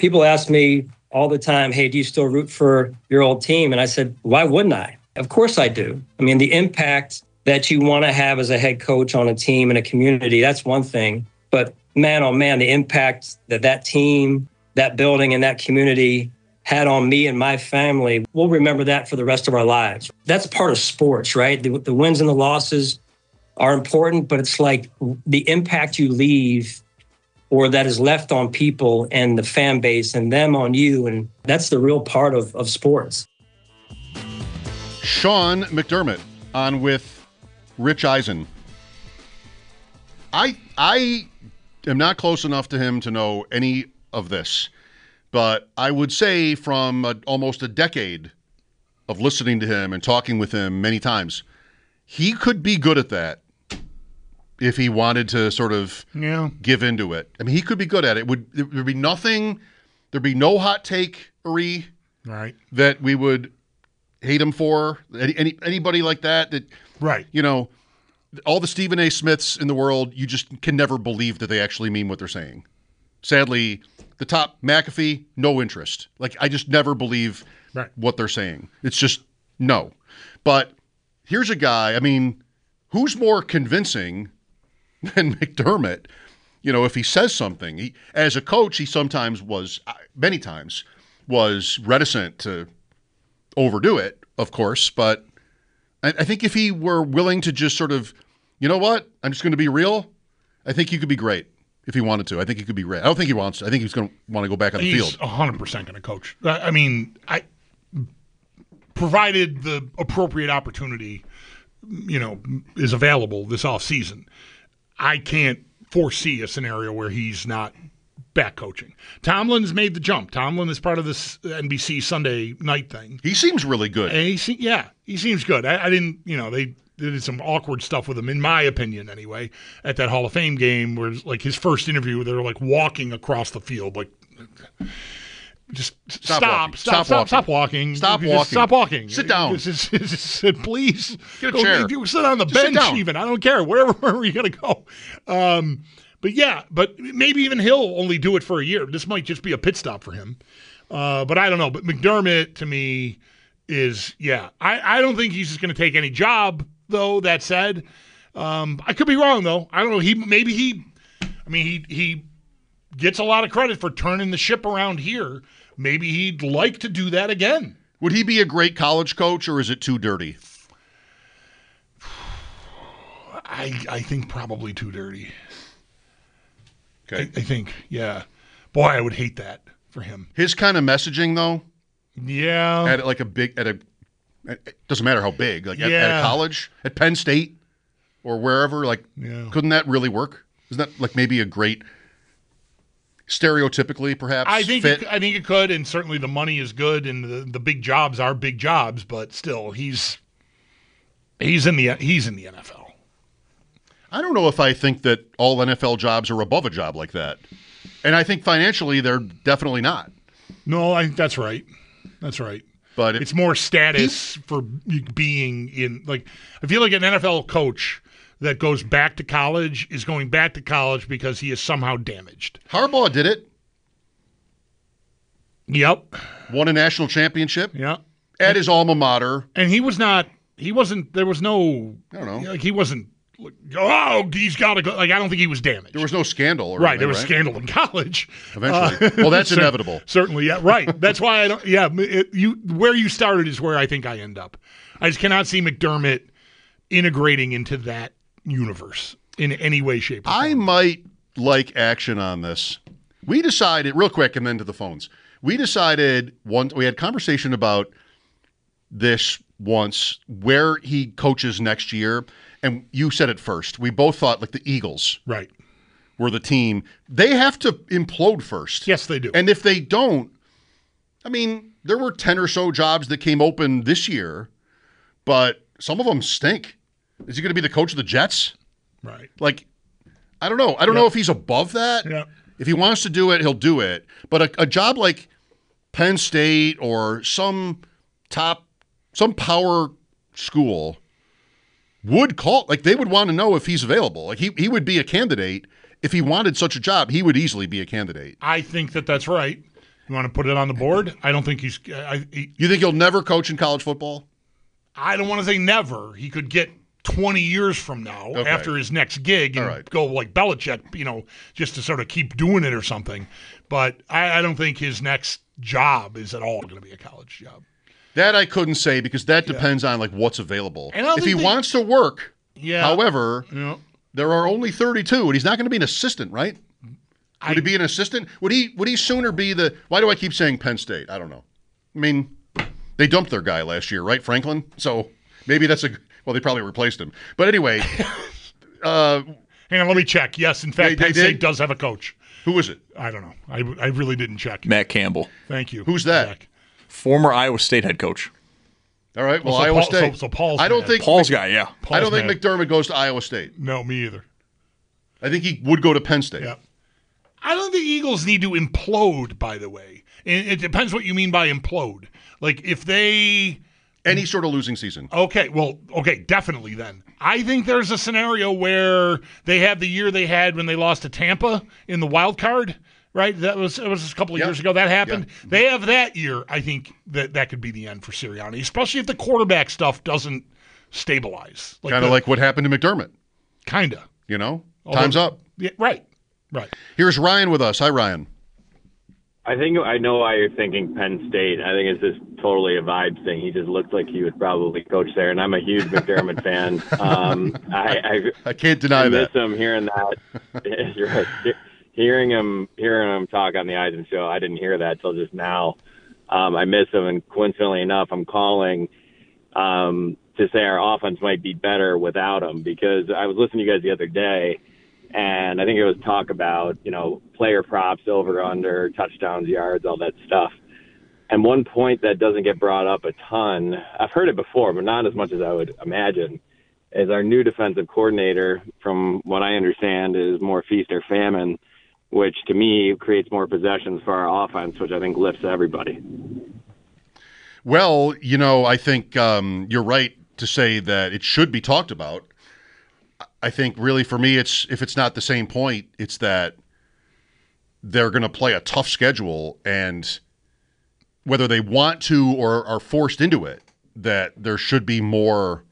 People ask me all the time, hey, do you still root for your old team? And I said, why wouldn't I? Of course I do. I mean, the impact that you want to have as a head coach on a team and a community, that's one thing. But man, oh man, the impact that that team, that building, and that community had on me and my family, we'll remember that for the rest of our lives. That's part of sports, right? The wins and the losses are important, but it's like the impact you leave or that is left on people and the fan base and them on you. And that's the real part of sports. Sean McDermott on with Rich Eisen. I am not close enough to him to know any of this, but I would say from almost a decade of listening to him and talking with him many times, he could be good at that if he wanted to sort of give into it. I mean, he could be good at it. There'd be nothing, there'd be no hot take-ery that we would hate him for. Anybody like that, right? You know, all the Stephen A. Smiths in the world, you just can never believe that they actually mean what they're saying. Sadly, the top McAfee, no interest. Like, I just never believe what they're saying. It's just no. But here's a guy, I mean, who's more convincing than McDermott? You know, if he says something, as a coach, he sometimes many times was reticent to overdo it, of course, but I think if he were willing to just sort of, you know what, I'm just going to be real, I think he could be great if he wanted to. I think he could be great. I don't think he wants to. I think he's going to want to go back on the field. He's 100% going to coach. I mean, provided the appropriate opportunity, you know, is available this offseason, I can't foresee a scenario where he's not back coaching. Tomlin's made the jump. Tomlin is part of this NBC Sunday night thing. He seems really good. And he seems good. I didn't, you know, they did some awkward stuff with him, in my opinion anyway, at that Hall of Fame game where, like, his first interview, they were, like, walking across the field, like, just stop walking. Stop walking. Sit down. Please. Get a chair. You sit on the bench even. I don't care. Wherever you're going to go. But maybe even he'll only do it for a year. This might just be a pit stop for him. But I don't know. But McDermott, to me, is, I don't think he's just going to take any job, though, that said. I could be wrong, though. I don't know. He gets a lot of credit for turning the ship around here. Maybe he'd like to do that again. Would he be a great college coach, or is it too dirty? I think probably too dirty. Okay. I think, yeah. Boy, I would hate that for him. His kind of messaging, though? Yeah. It doesn't matter how big, like at a college, at Penn State, or wherever, like, couldn't that really work? Isn't that like maybe a great, stereotypically perhaps, I think fit? I think it could, and certainly the money is good, and the big jobs are big jobs, but still, he's in the NFL. I don't know if I think that all NFL jobs are above a job like that. And I think financially they're definitely not. No, I think that's right. That's right. But it's more status for being in, like, I feel like an NFL coach that goes back to college is going back to college because he is somehow damaged. Harbaugh did it. Yep. Won a national championship. Yep. At his alma mater. And there was no, I don't know. Like, he wasn't, he's got to go. Like, I don't think he was damaged. There was no scandal. Right, there was scandal in college. Eventually. Well, that's inevitable. Certainly, yeah, right. That's why I don't, where you started is where I think I end up. I just cannot see McDermott integrating into that universe in any way, shape, or form. I might like action on this. We decided, real quick, and then to the phones. We decided we had conversation about this once, where he coaches next year. And you said it first. We both thought like the Eagles were the team. They have to implode first. Yes, they do. And if they don't, I mean, there were 10 or so jobs that came open this year, but some of them stink. Is he going to be the coach of the Jets? Right. Like, I don't know. I don't know if he's above that. Yeah. If he wants to do it, he'll do it. But a job like Penn State or some power school would call, like, they would want to know if he's available. Like, he would be a candidate. If he wanted such a job, he would easily be a candidate. I think that's right. You want to put it on the board? I don't think you think he'll never coach in college football? I don't want to say never. He could get 20 years from now after his next gig and go like Belichick, just to sort of keep doing it or something. But I don't think his next job is at all going to be a college job. That I couldn't say because that depends on like what's available. If he wants to work, however, there are only 32, and he's not going to be an assistant, right? Would he be an assistant? Would he sooner be the? Why do I keep saying Penn State? I don't know. I mean, they dumped their guy last year, right, Franklin? So maybe that's well, they probably replaced him. But anyway, hang on, let me check. Yes, in fact, Penn State does have a coach. Who is it? I don't know. I really didn't check. Matt Campbell. Thank you. Who's that? Zach. Former Iowa State head coach. All right. Well, Iowa State. So Paul's. I don't think Paul's guy. Yeah. I don't think McDermott goes to Iowa State. No, me either. I think he would go to Penn State. Yeah. I don't think the Eagles need to implode. By the way, it depends what you mean by implode. Like if they. Any sort of losing season. Okay, definitely then. I think there's a scenario where they have the year they had when they lost to Tampa in the wild card, right? It was a couple of years ago that happened. Yeah. They have that year. I think that could be the end for Sirianni, especially if the quarterback stuff doesn't stabilize. Kind of like what happened to McDermott. Kind of. Time's up. Yeah, right. Here's Ryan with us. Hi, Ryan. I know why you're thinking Penn State. I think it's just totally a vibe thing. He just looks like he would probably coach there, and I'm a huge McDermott fan. I can't deny that. I miss him hearing that. You're right. Hearing him talk on the Eisen show, I didn't hear that till just now. I miss him, and coincidentally enough, I'm calling to say our offense might be better without him because I was listening to you guys the other day. And I think it was talk about, player props, over, under, touchdowns, yards, all that stuff. And one point that doesn't get brought up a ton, I've heard it before, but not as much as I would imagine, is our new defensive coordinator, from what I understand, is more feast or famine, which to me creates more possessions for our offense, which I think lifts everybody. Well, I think you're right to say that it should be talked about. I think really for me, if it's not the same point, it's that they're going to play a tough schedule, and whether they want to or are forced into it, that there should be more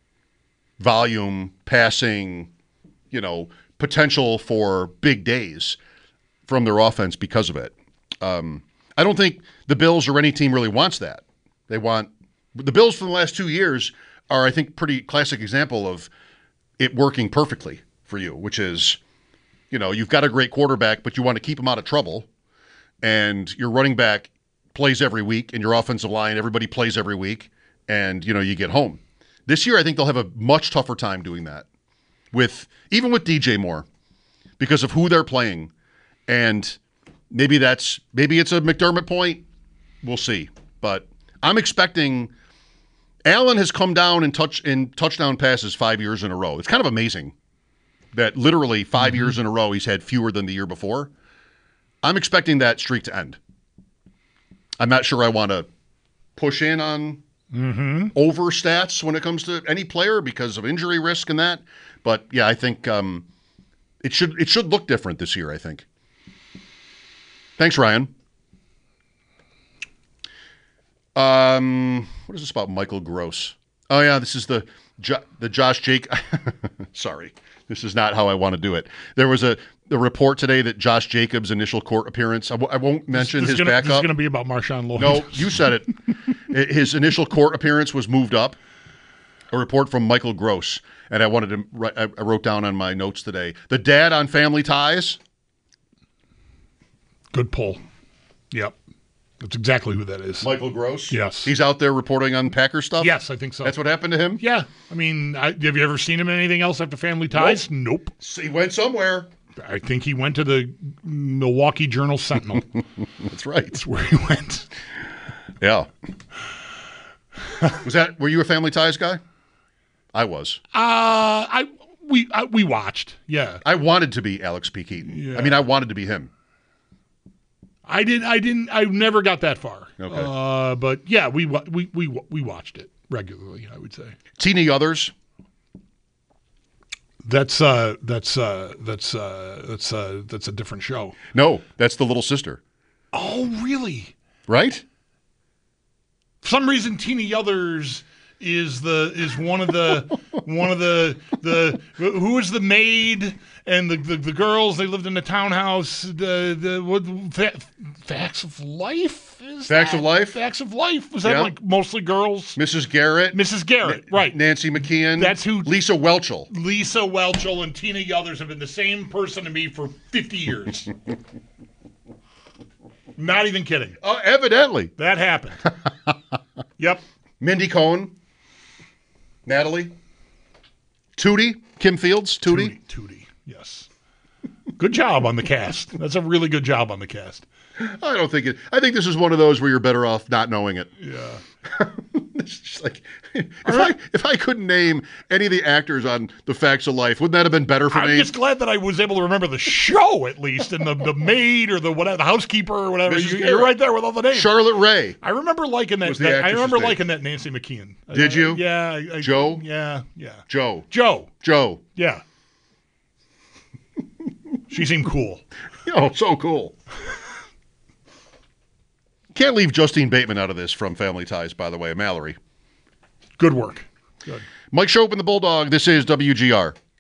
volume, passing, potential for big days from their offense because of it. I don't think the Bills or any team really wants that. The Bills for the last 2 years are, I think, pretty classic example of it working perfectly for you, which is, you've got a great quarterback, but you want to keep him out of trouble, and your running back plays every week, and your offensive line, everybody plays every week, and, you get home. This year, I think they'll have a much tougher time doing that, even with DJ Moore, because of who they're playing, and maybe it's a McDermott point. We'll see, but I'm expecting. Allen has come down in touchdown passes 5 years in a row. It's kind of amazing that literally 5 years in a row he's had fewer than the year before. I'm expecting that streak to end. I'm not sure I want to push in on over stats when it comes to any player because of injury risk and that. But yeah, I think it should look different this year, I think. Thanks, Ryan. What is this about Michael Gross? Oh yeah, this is the Josh Jake. Sorry, this is not how I want to do it. There was a report today that Josh Jacobs' initial court appearance. I won't mention his backup. This is going to be about Marshawn Lloyd. No, you said it. His initial court appearance was moved up. A report from Michael Gross, and I wrote down on my notes today. The dad on Family Ties. Good pull. Yep. That's exactly who that is. Michael Gross? Yes. He's out there reporting on Packer stuff? Yes, I think so. That's what happened to him? Yeah. I mean, have you ever seen him in anything else after Family Ties? Nope. He went somewhere. I think he went to the Milwaukee Journal-Sentinel. That's right. That's where he went. Yeah. Were you a Family Ties guy? I was. We watched, yeah. I wanted to be Alex P. Keaton. Yeah. I mean, I wanted to be him. I never got that far. Okay. But yeah, we watched it regularly, I would say. Teeny Others. That's a different show. No, that's the little sister. Oh, Oh, really? Right? For some reason, Tina Yothers is one of the who is the maid and the girls, they lived in the townhouse. Facts of Life. Facts of Life. Facts of Life. Was that like mostly girls? Mrs. Garrett. Right. Nancy McKeon. That's who. Lisa Whelchel. Lisa Whelchel and Tina Yothers have been the same person to me for 50 years. Not even kidding. Evidently. That happened. Yep. Mindy Cohn. Natalie. Tootie. Kim Fields. Tootie. Yes. Good job on the cast. That's a really good job on the cast. I think this is one of those where you're better off not knowing it. Yeah. It's just like, if I couldn't name any of the actors on The Facts of Life, wouldn't that have been better for me? I'm just glad that I was able to remember the show at least, and the maid or the housekeeper or whatever. You're right there with all the names. Charlotte Rae. I remember liking that. I remember liking that Nancy McKeon. Did you? Yeah. Joe? Yeah. Joe. Yeah. She seemed cool. Oh, so cool. Can't leave Justine Bateman out of this from Family Ties, by the way. Mallory. Good work. Good. Mike Schopp and the Bulldog. This is WGR.